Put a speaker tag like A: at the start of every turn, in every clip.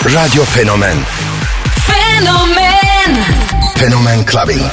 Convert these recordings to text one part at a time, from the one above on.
A: Radio Fenomen.
B: Fenomen.
A: Fenomen Clubbing.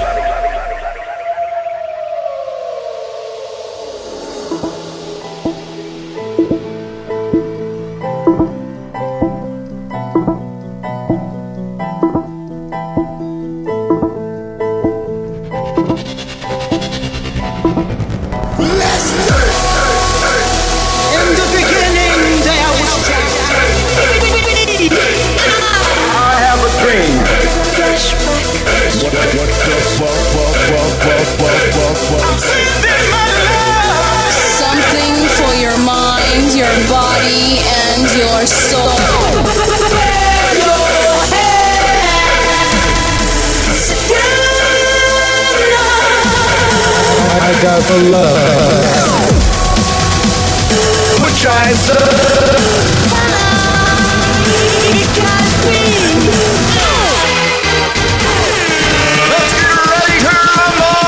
C: Something for your mind, your body, and your soul.
D: I got the love.
A: Put your hands up. Let's get ready to rumble.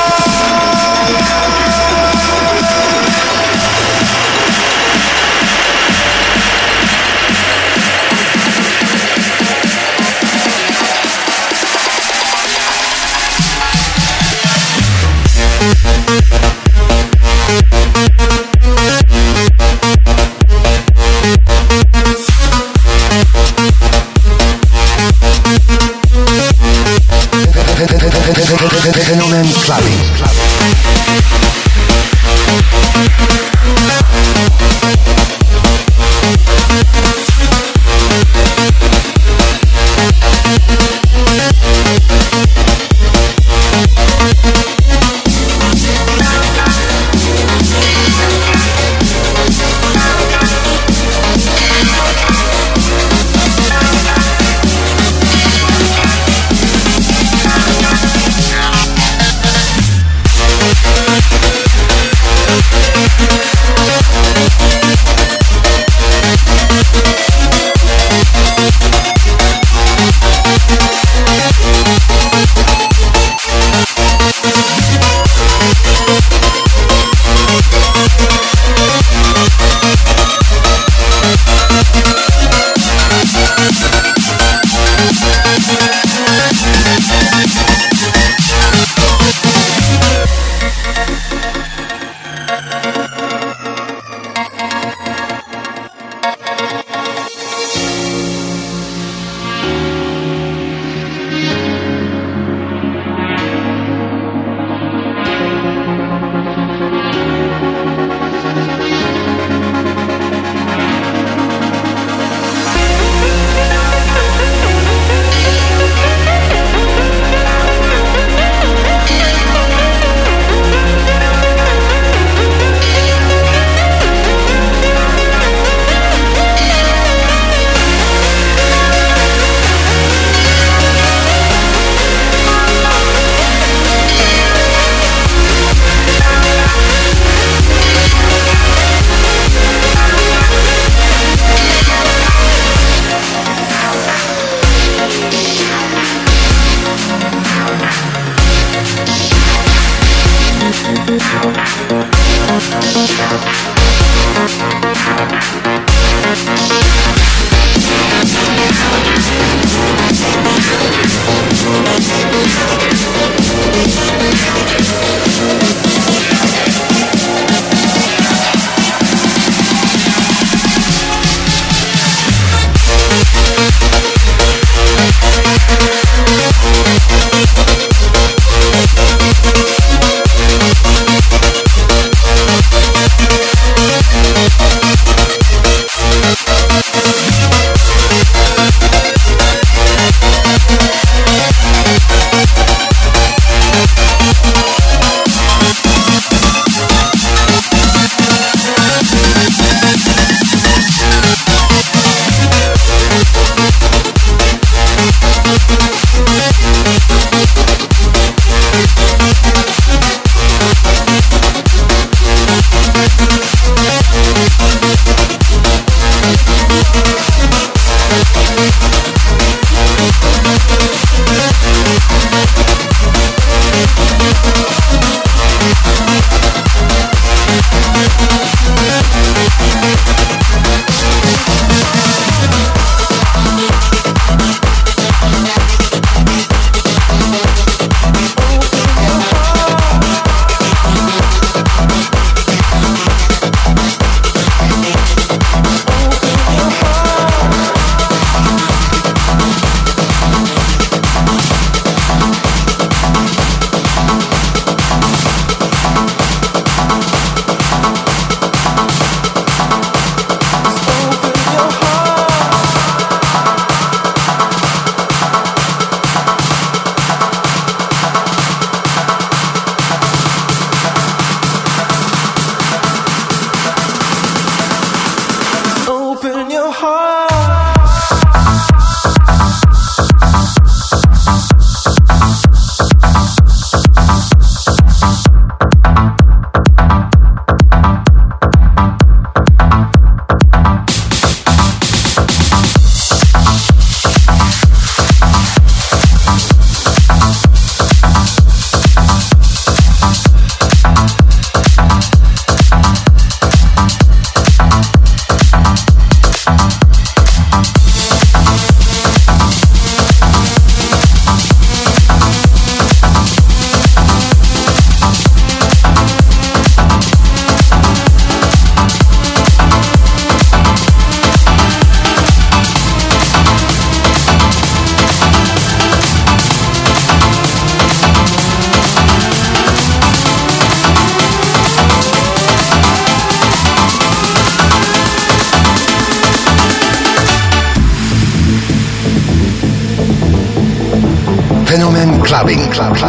A: Clubbing.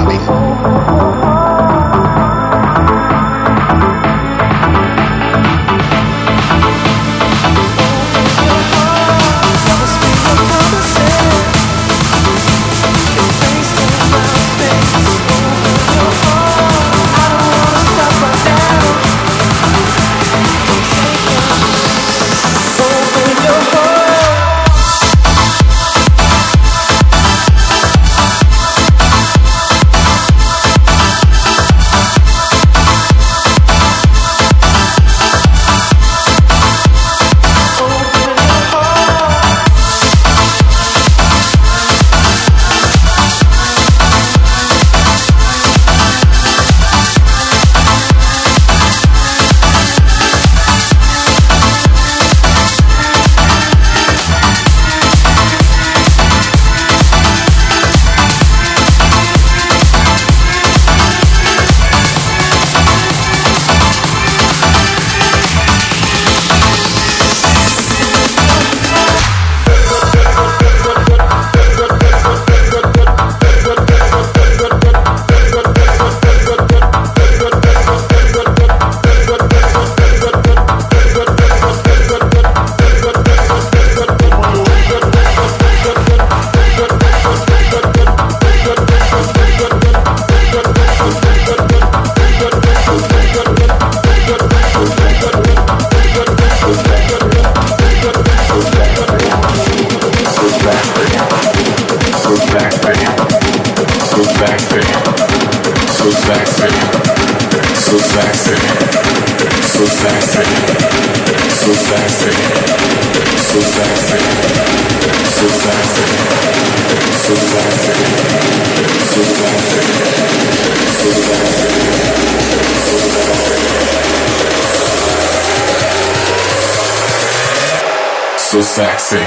B: So sexy.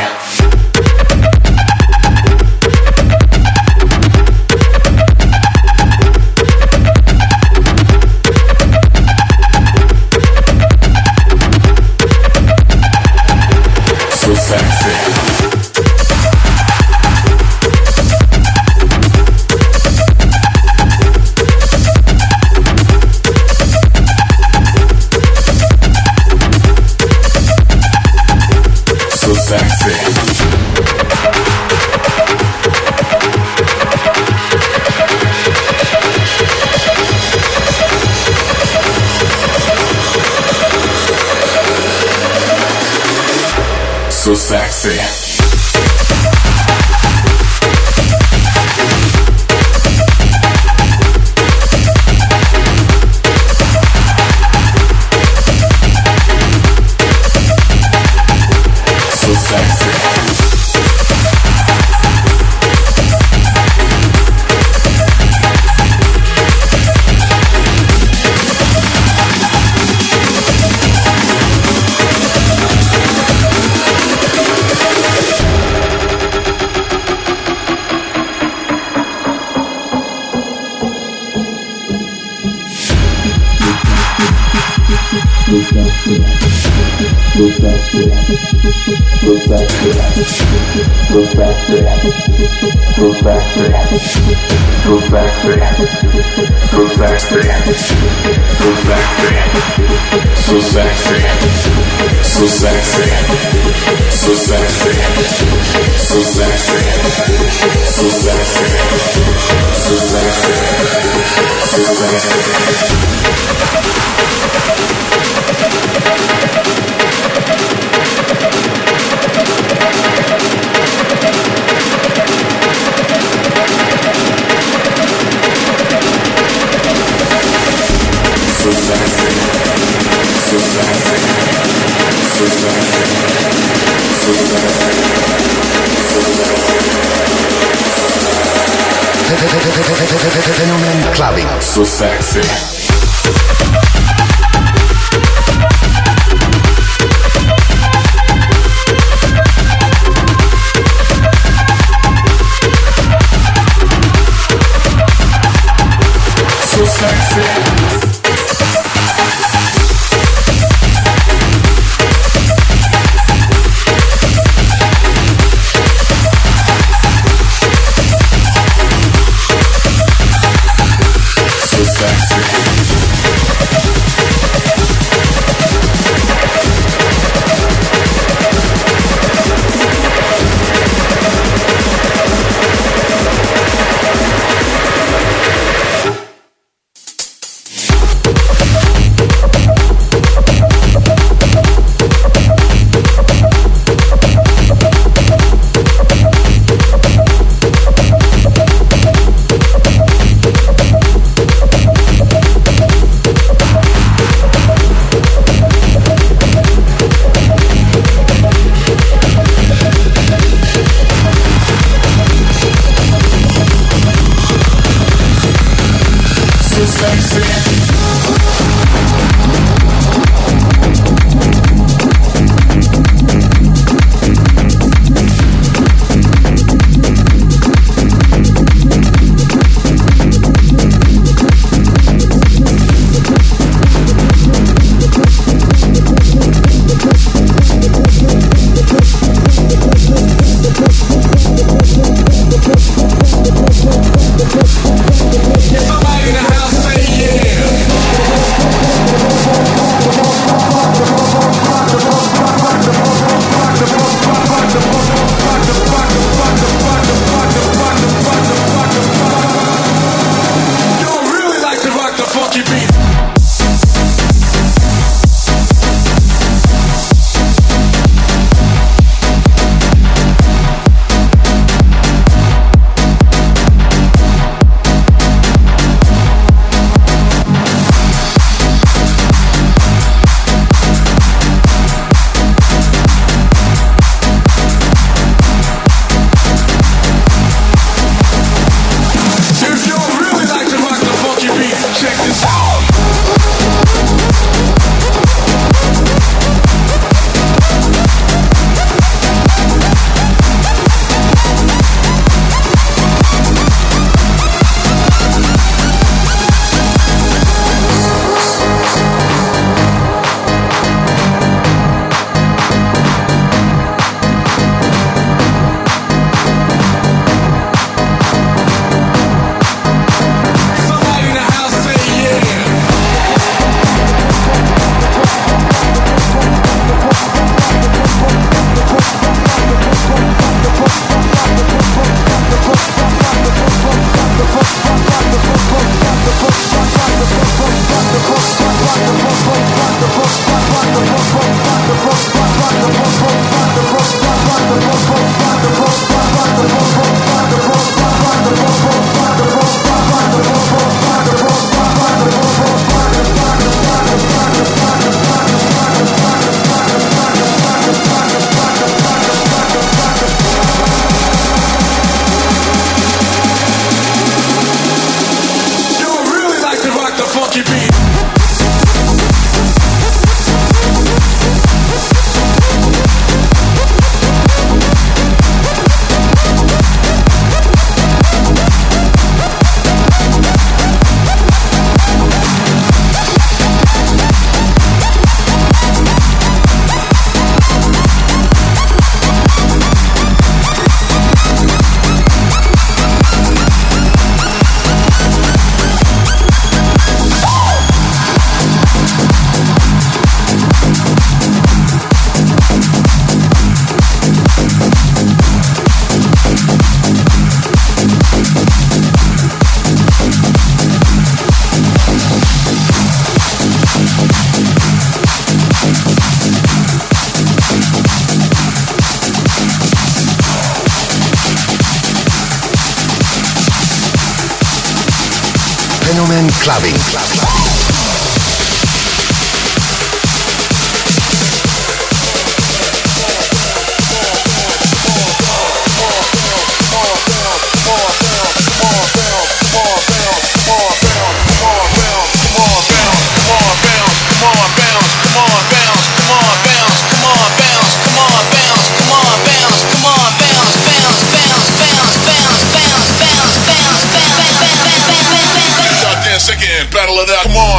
B: So sexy.
A: Fenomen Clubbing.
B: So sexy.
A: Clubbing.
B: Again, battle it out, come on.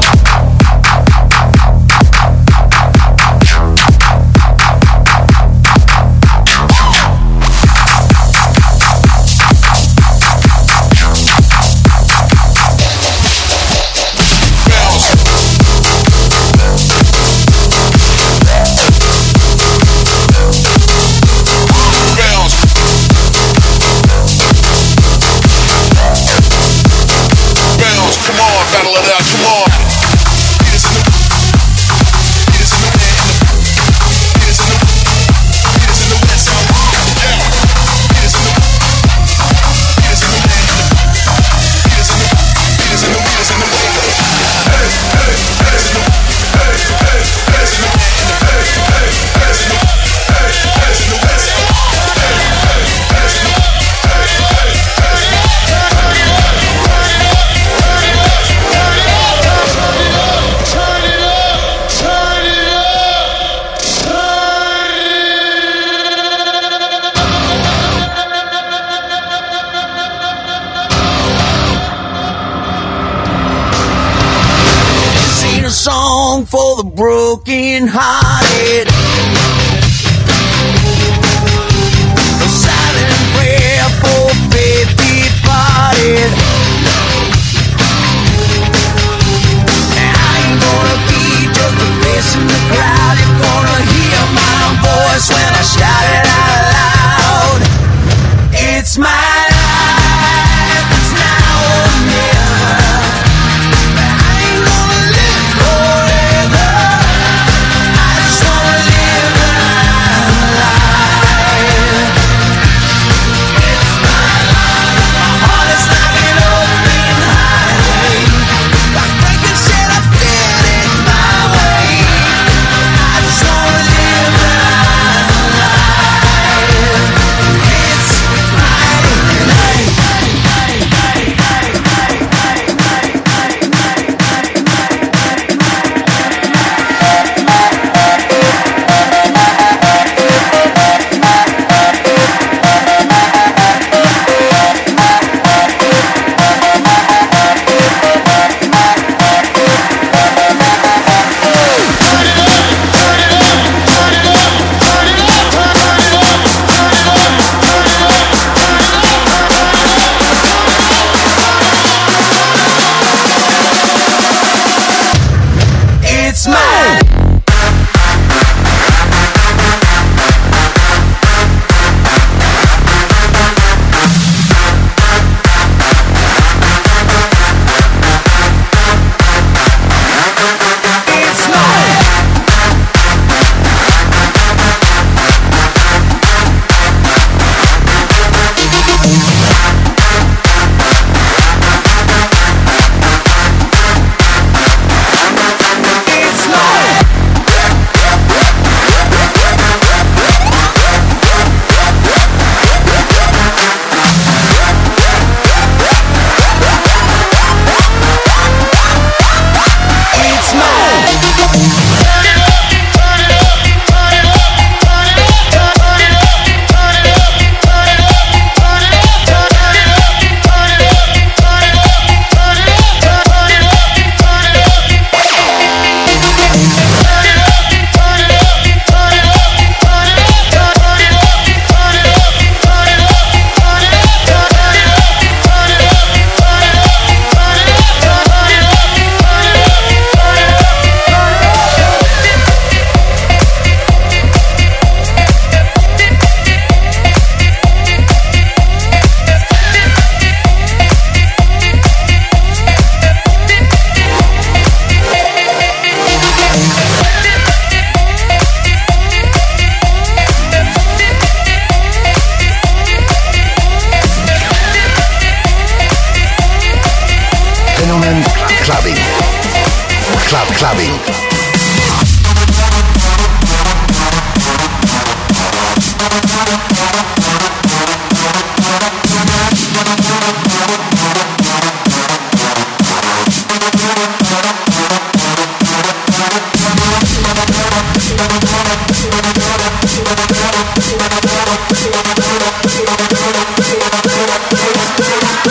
B: Battle it out, come on.
E: Song for the broken hearted, a silent prayer for faith departed. I ain't gonna be just a face in the crowd. You're gonna hear my voice when I shout it out loud. It's my life, it's now or never. I ain't gonna live forever. I just wanna
A: Clubbing.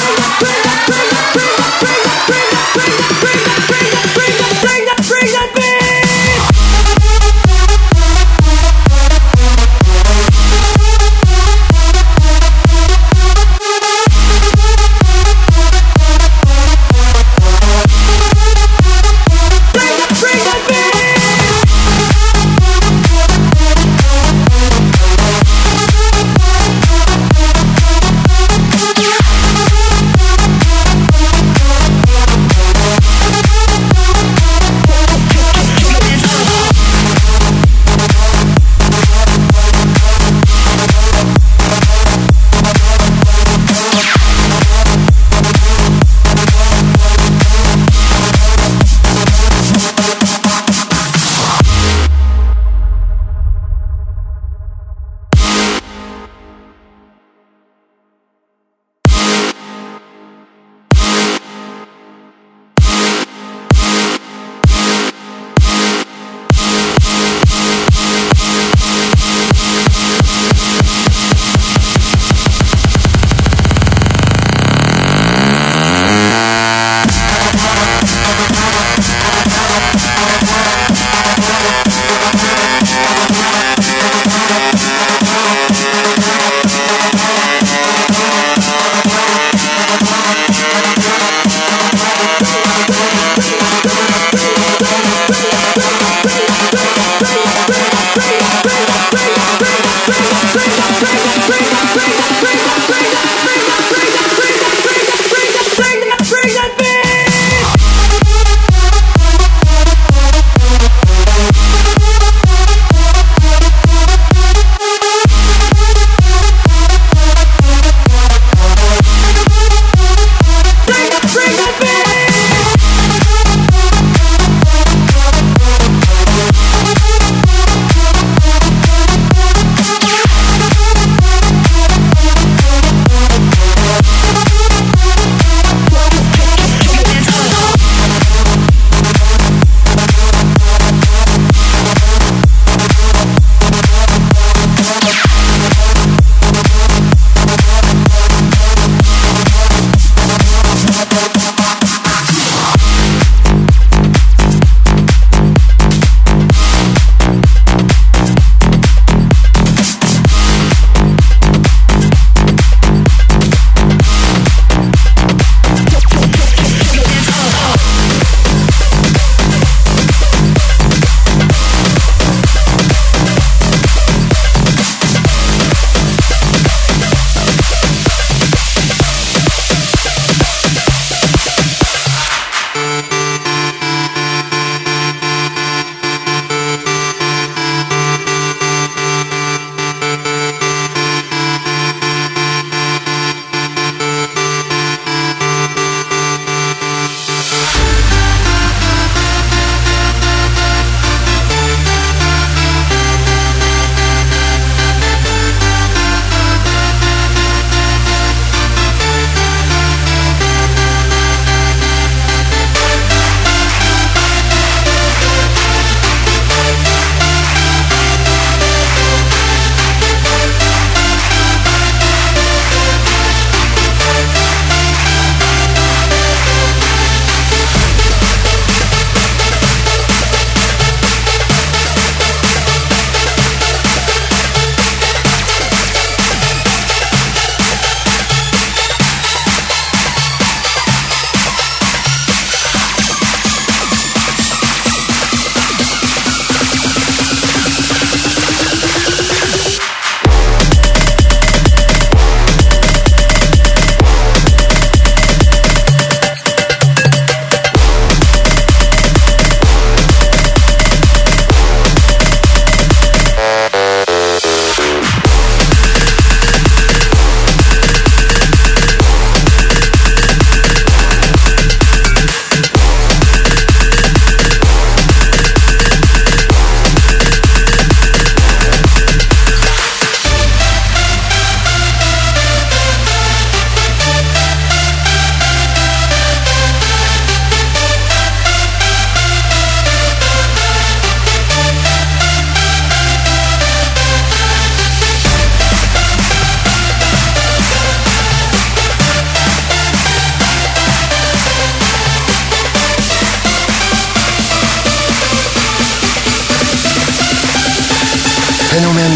E: Bring that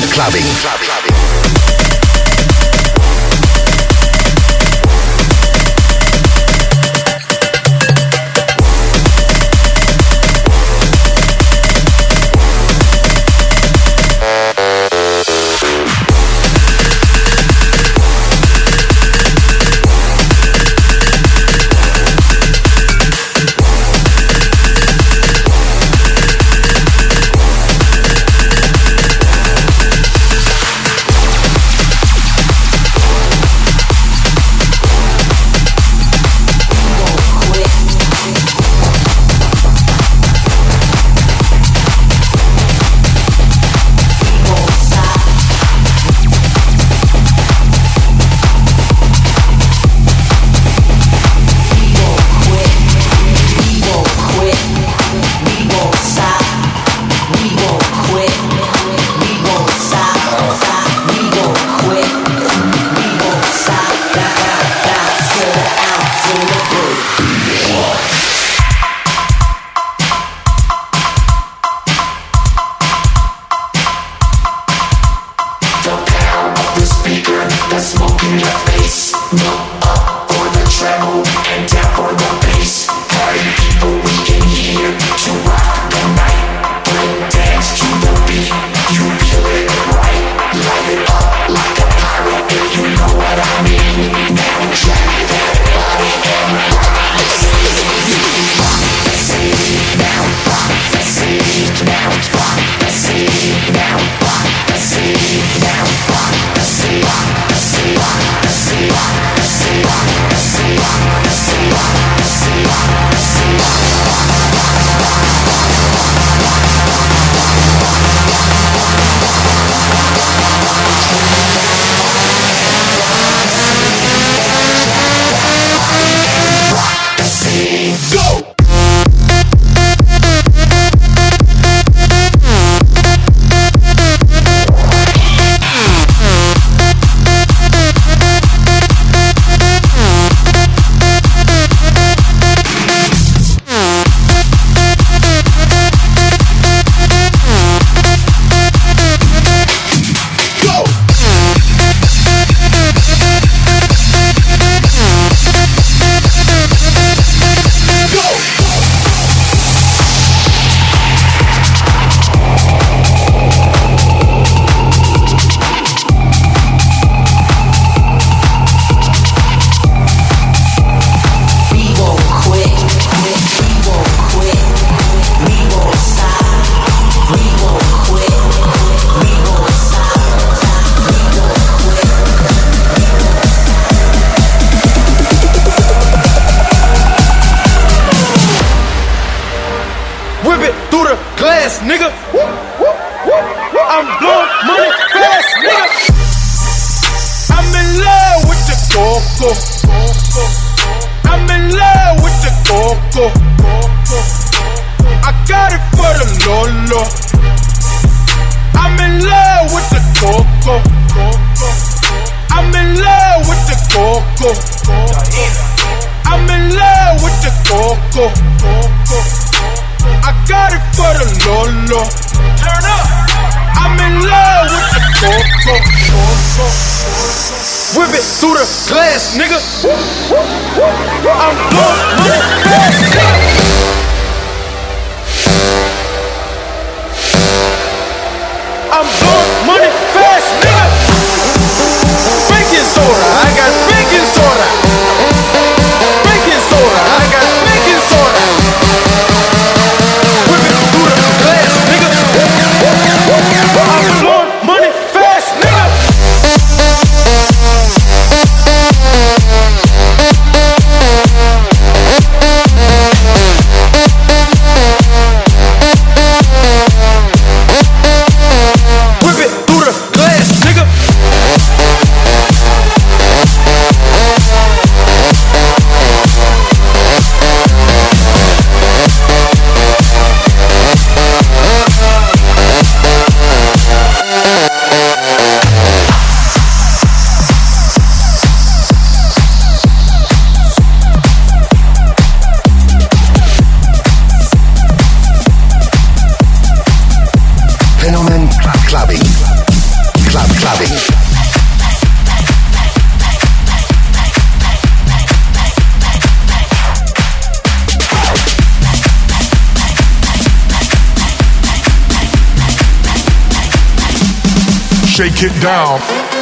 A: Clubbing.
D: Nigga, I'm blowing money fast, nigga. I'm in love with the coco. I'm in love with the coco. I got it for the Lolo. I'm in love with the coco. I'm in love with the coco. I'm in love with the coco. I got it for the Lolo. Turn up. I'm in love with the coco. Whip it through the glass, nigga. I'm blowing money fast, nigga. I'm blowing money fast, nigga. Baking soda, I got baking soda. Baking soda, I got baking soda. Whip it through the glass, nigga. I'm blowing money fast, nigga.
B: Shake it down.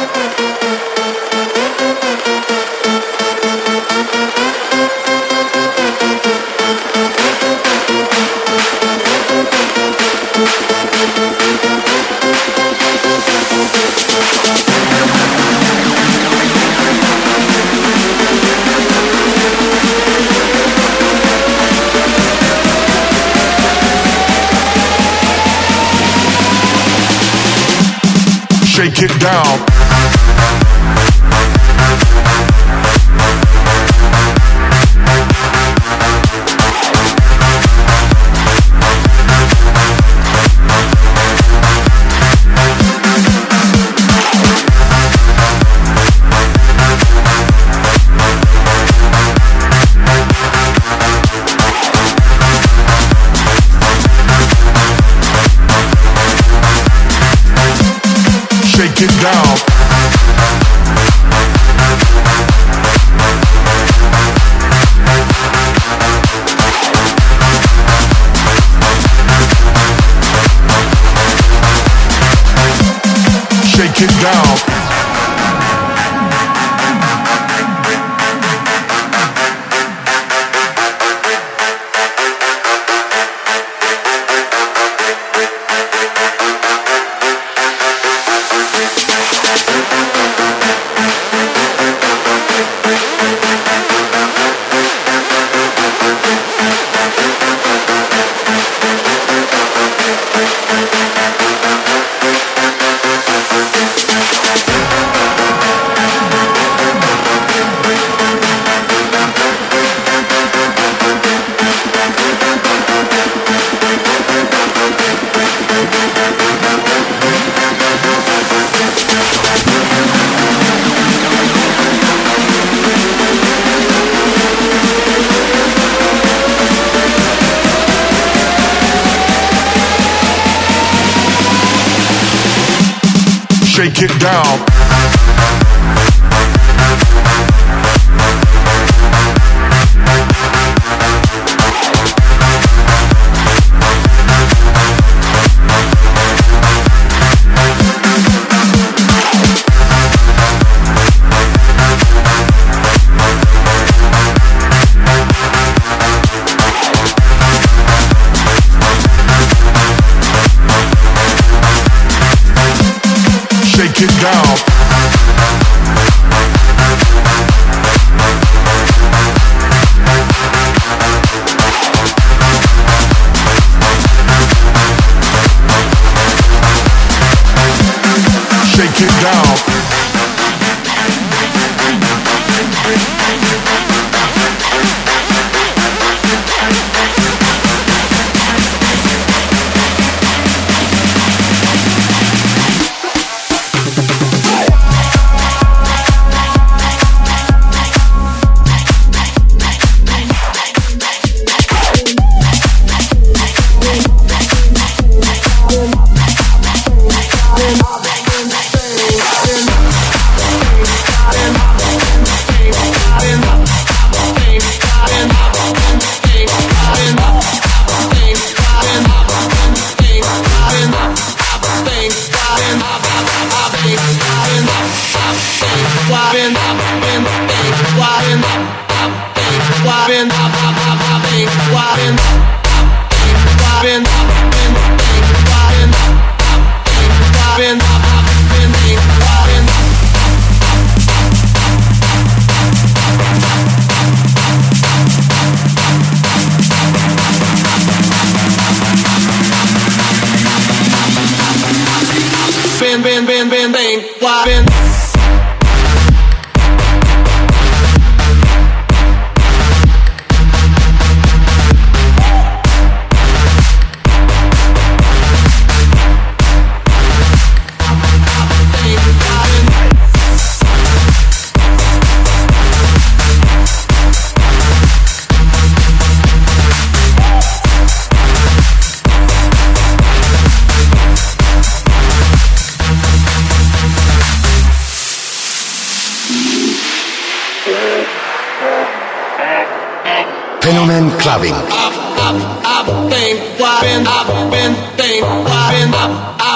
B: Shake it down. Shake it down. Shake it down. Shake it down. Shake it down. Shake it down.
A: Fenomen Clubbing.
E: I've been thinking,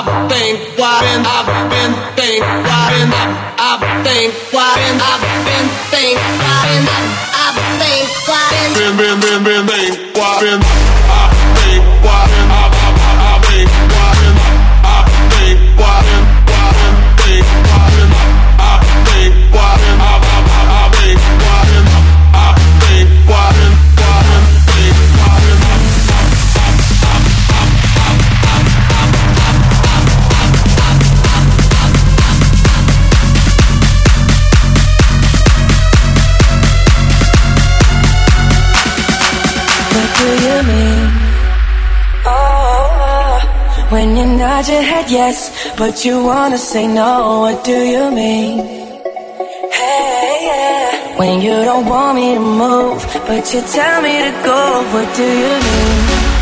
F: When you nod your head yes, but you wanna say no, what do you mean? Hey, yeah. When you don't want me to move, but you tell me to go, what do you mean?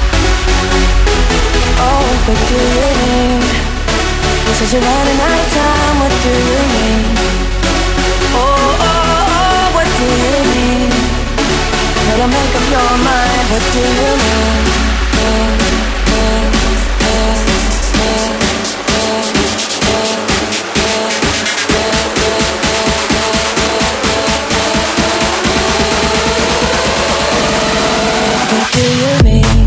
F: Oh, what do you mean? You said you're running out of time, what do you mean? Oh, oh, oh, what do you mean? Better make up your mind, what do you mean? What do you mean?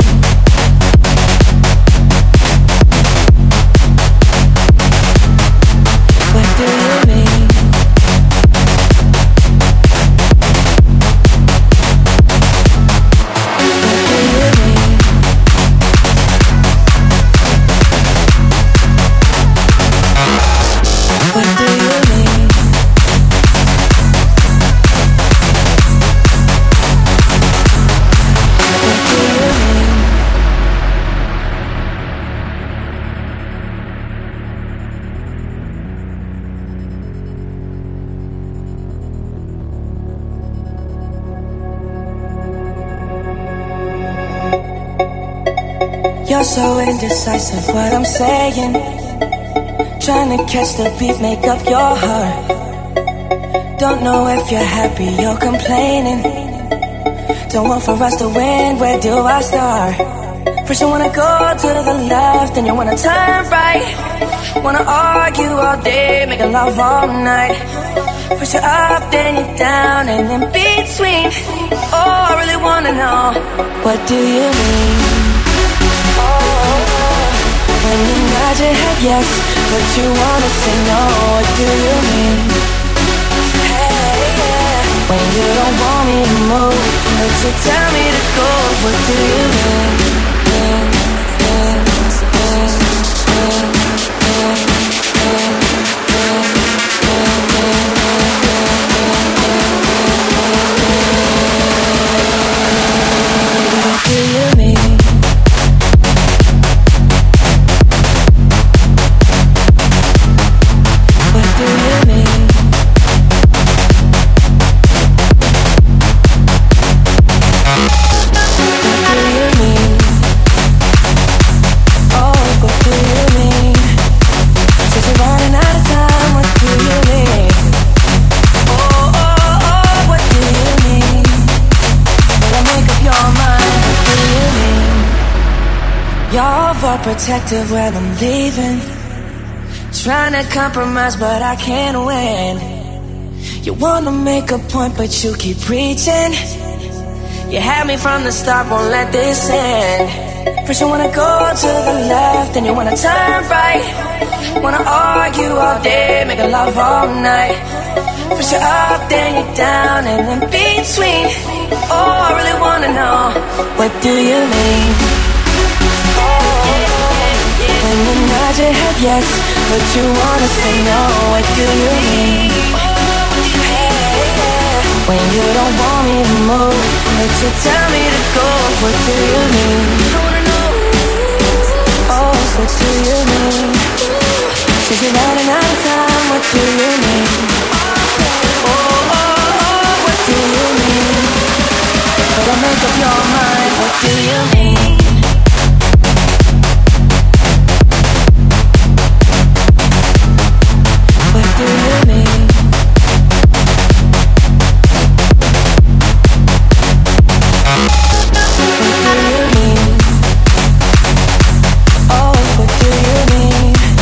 F: What do you mean? You're so indecisive, what I'm saying. Trying to catch the beat, make up your heart. Don't know if you're happy or complaining. Don't want for us to win, where do I start? First you wanna go to the left, then you wanna turn right. Wanna argue all day, making love all night. First you're up, then you're down, and in between. Oh, I really wanna know, what do you mean? When you nod your head yes, but you wanna say no, what do you mean? Hey, yeah. When you don't want me to move, but you tell me to go, what do you mean? What do you mean? Protective when I'm leaving. Trying to compromise but I can't win. You wanna make a point but you keep preaching. You had me from the start, won't let this end. First you wanna go to the left, then you wanna turn right. Wanna argue all day, make love all night. First you're up, then you're down, and in between. Oh, I really wanna know, what do you mean? When you nod your head yes, but you wanna say no, what do you mean? Hey, yeah. When you don't want me to move, but you tell me to go, what do you mean? I wanna know. Oh, what do you mean? Since you're running out of time, what do you mean? Oh, oh, oh, what do you mean? Better make up your mind, what do you mean? What do you mean? What do you mean? Oh, what do you mean?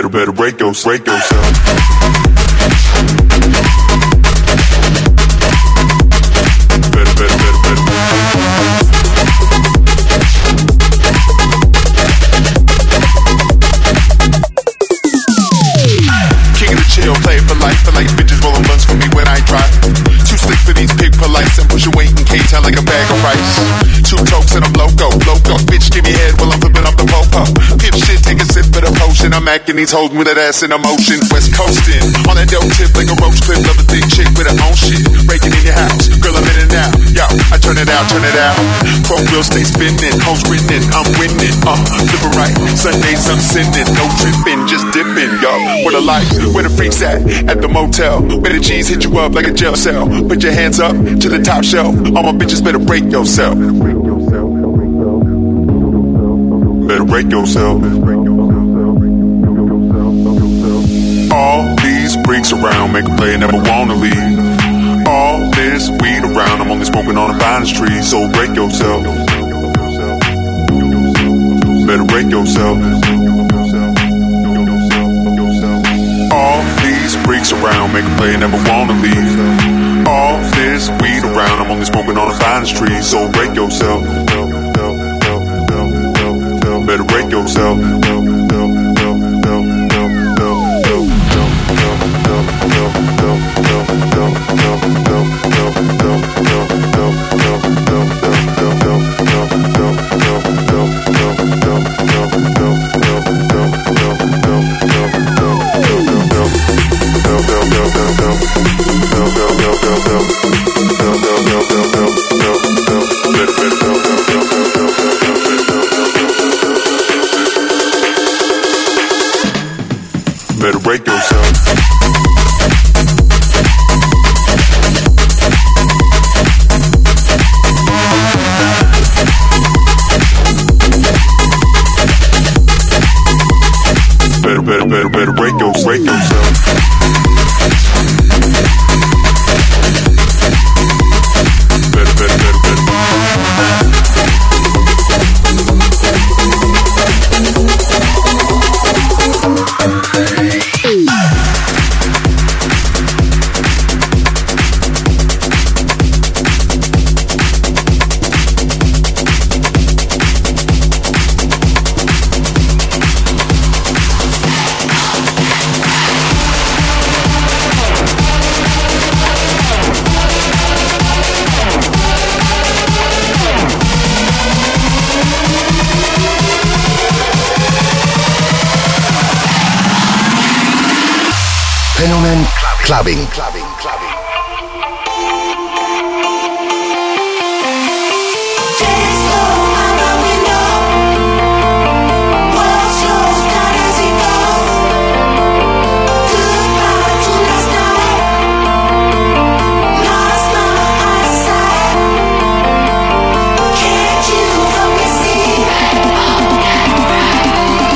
B: Better break yourself. King of the chill, play it for life. Feel like bitches rolling buns for me when I drive. Too slick for these pig polites and push your weight in K-Town like a bag of rice. 2 tokes and I'm loco. Bitch, give me head while I'm flipping up the popo. Pip shit, take a sip of the potion. I'm acting these hoes with that ass in emotion. West coastin', on that dope tip like a roach clip. Love a thick chick with her own shit. Breaking in your house, girl, I'm in and out. Yo, I turn it out. Chrome wheels stay spinning, hoes winning, I'm winning. Flippin' right, Sundays I'm sinning. No tripping, just dipping, yo. Where the lights, where the freaks at the motel. Where the G's hit you up like a jail cell. Put your hands up to the top shelf. All my bitches better break yourself. Better break yourself. All these freaks around make a play and never wanna leave. All this weed around, I'm only smoking on the finest tree. So break yourself. Better break yourself. All these freaks around make a play and never wanna leave. All this weed around, I'm only smoking on the finest tree. So break yourself. Better break yourself. Better break yourself. Better break yourself.
A: Fenomen Clubbing.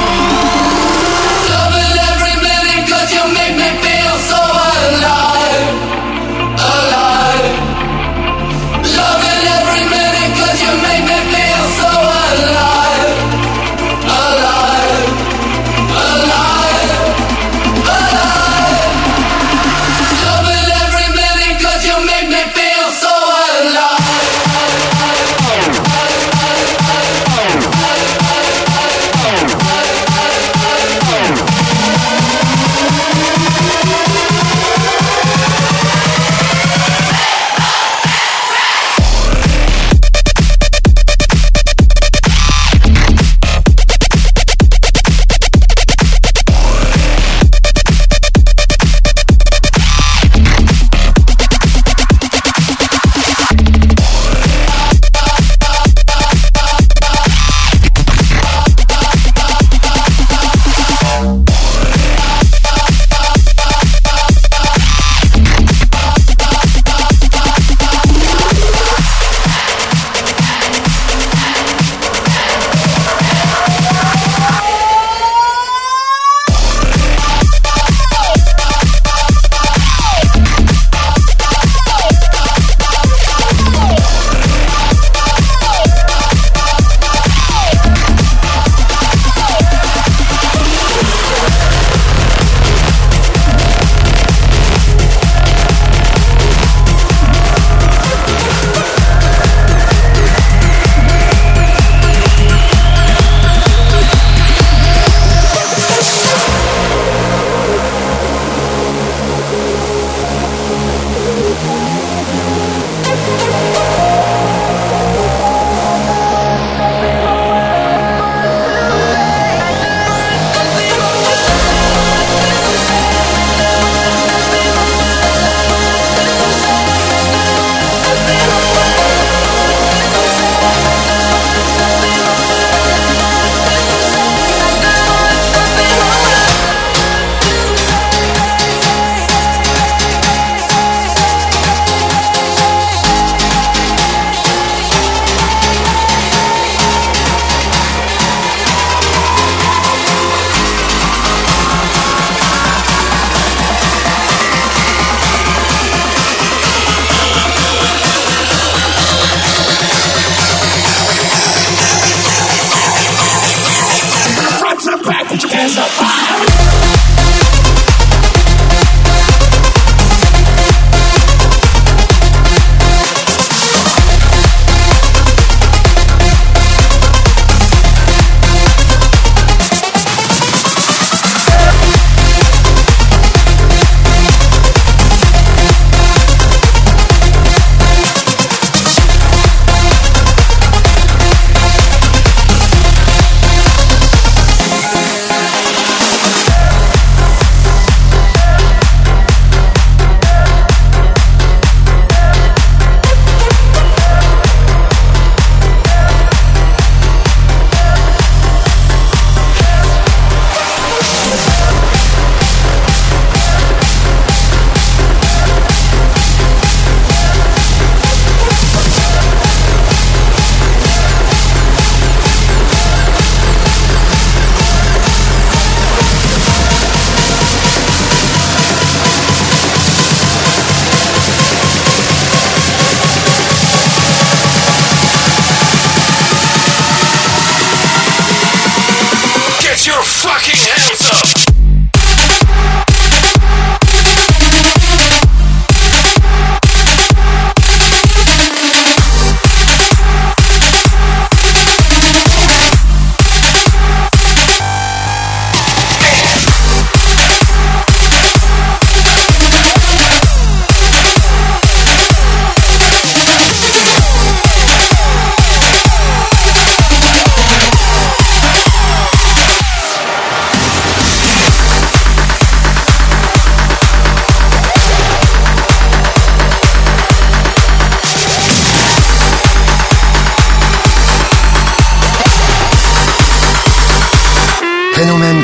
E: Loving every minute 'cause you make me feel so alive.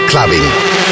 A: Clubbing.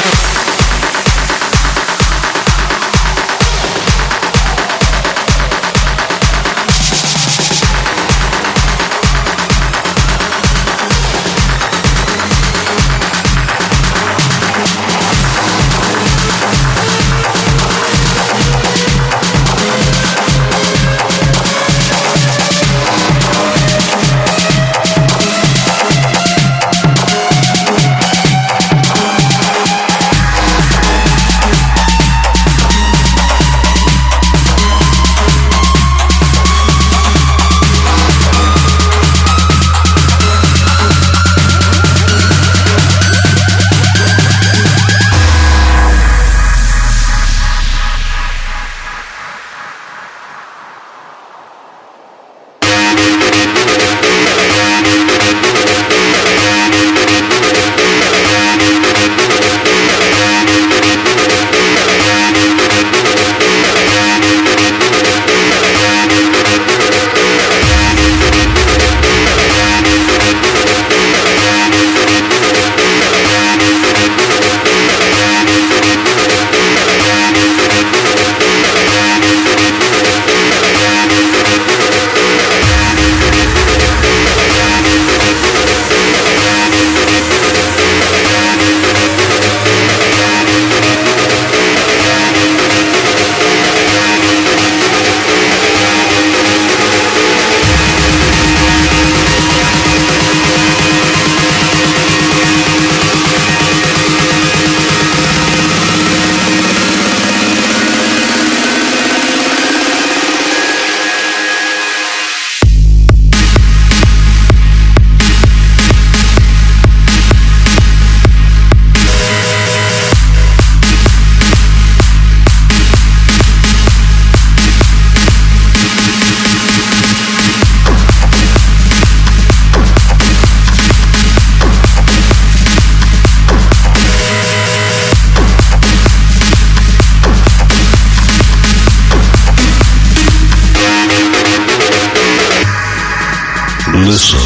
G: Listen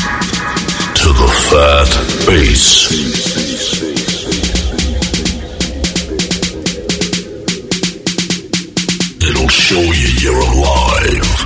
G: to the fat bass. It'll show you you're alive.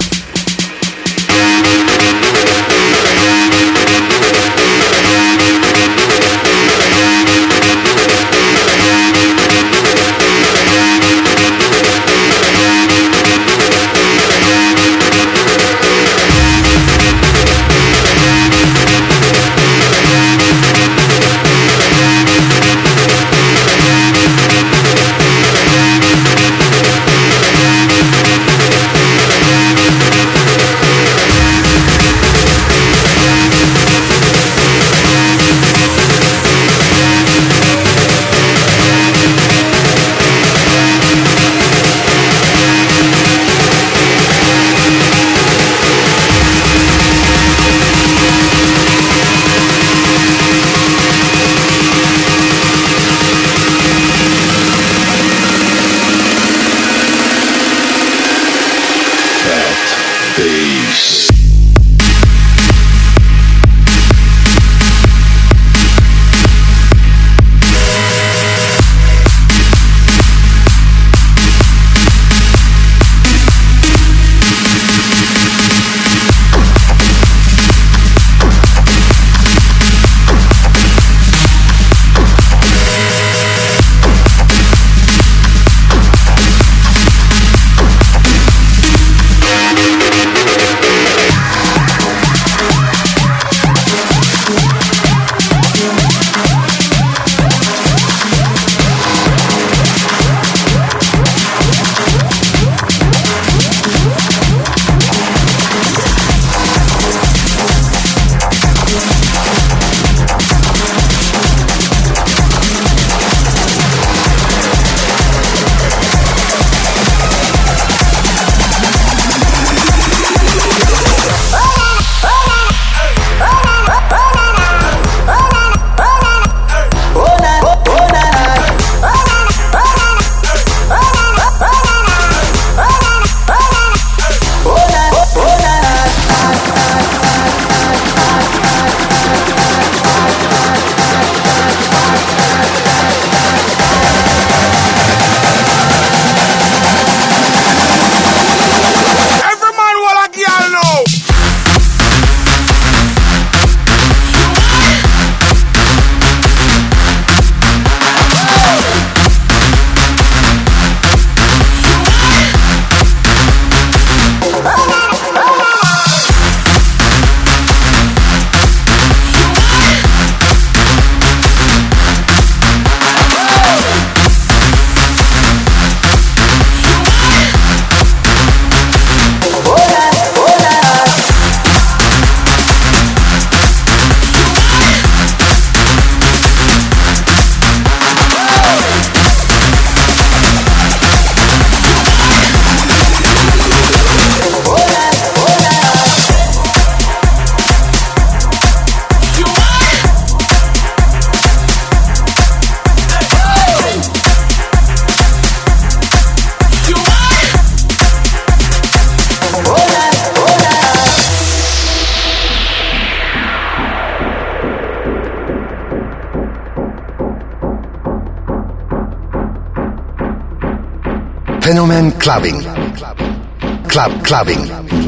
A: Fenomen Clubbing. Clubbing.